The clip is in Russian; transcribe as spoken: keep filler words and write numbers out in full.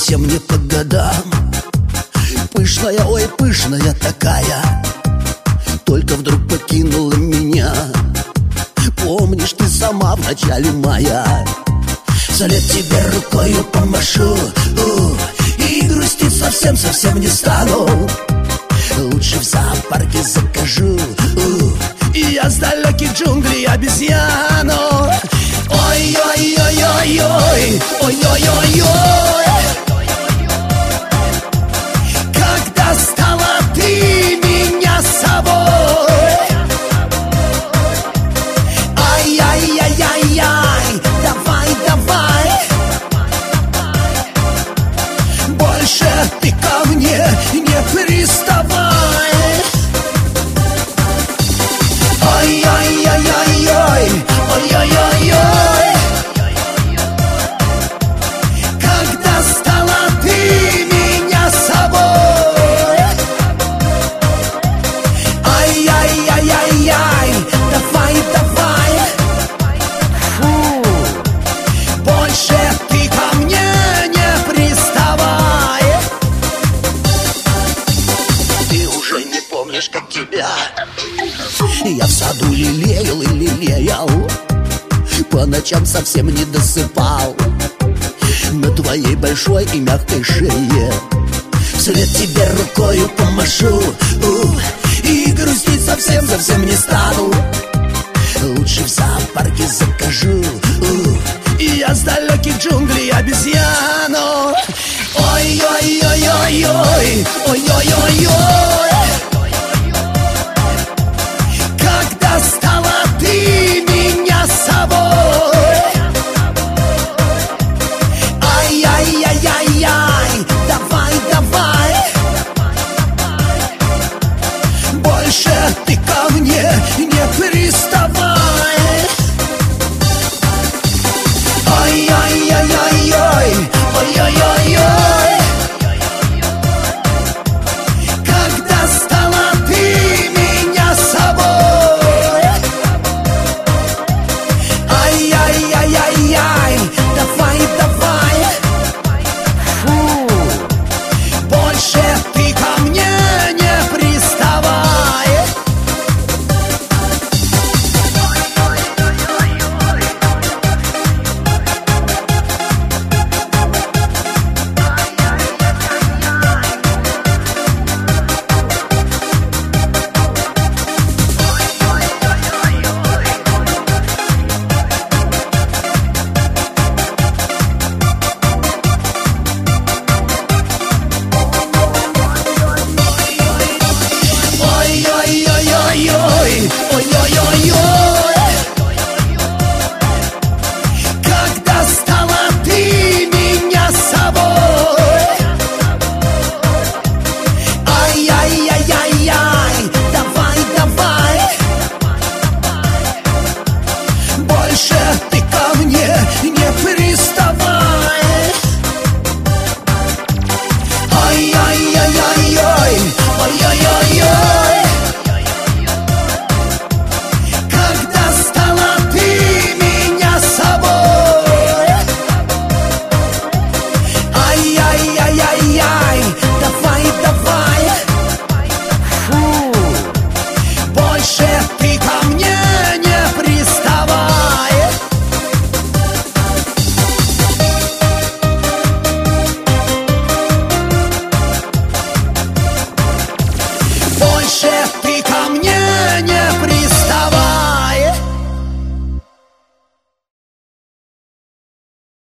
совсем не по годам. Пышная, ой, пышная такая, только вдруг покинула меня. Помнишь, ты сама в начале мая. Вслед тебе рукою помашу, у, и грустить совсем-совсем не стану. Лучше в зоопарке закажу, у, и я с далеких джунглей обезьяну. Ой-ой-ой-ой-ой, ой-ой-ой-ой. Когда стала ты меня собой. Ай-яй-яй-яй-яй, давай-давай. Больше ты ко мне не приставай. Ой-ой-ой-ой-ой, ой-ой-ой-ой. Когда стала ты меня собой. Ай-яй-яй-яй-яй, давай-давай. Фу, больше ты ко мне не приставай. Ты уже не помнишь, как тебя я в саду лелеял и лелеял, по ночам совсем не досыпал на твоей большой и мягкой шее. Вслед тебе рукою помашу, у, и грустить совсем-совсем не стану. Лучше в зоопарке закажу, у, и я с далеких джунглей обезьяну. Ой-ой-ой-ой-ой, ой-ой-ой-ой.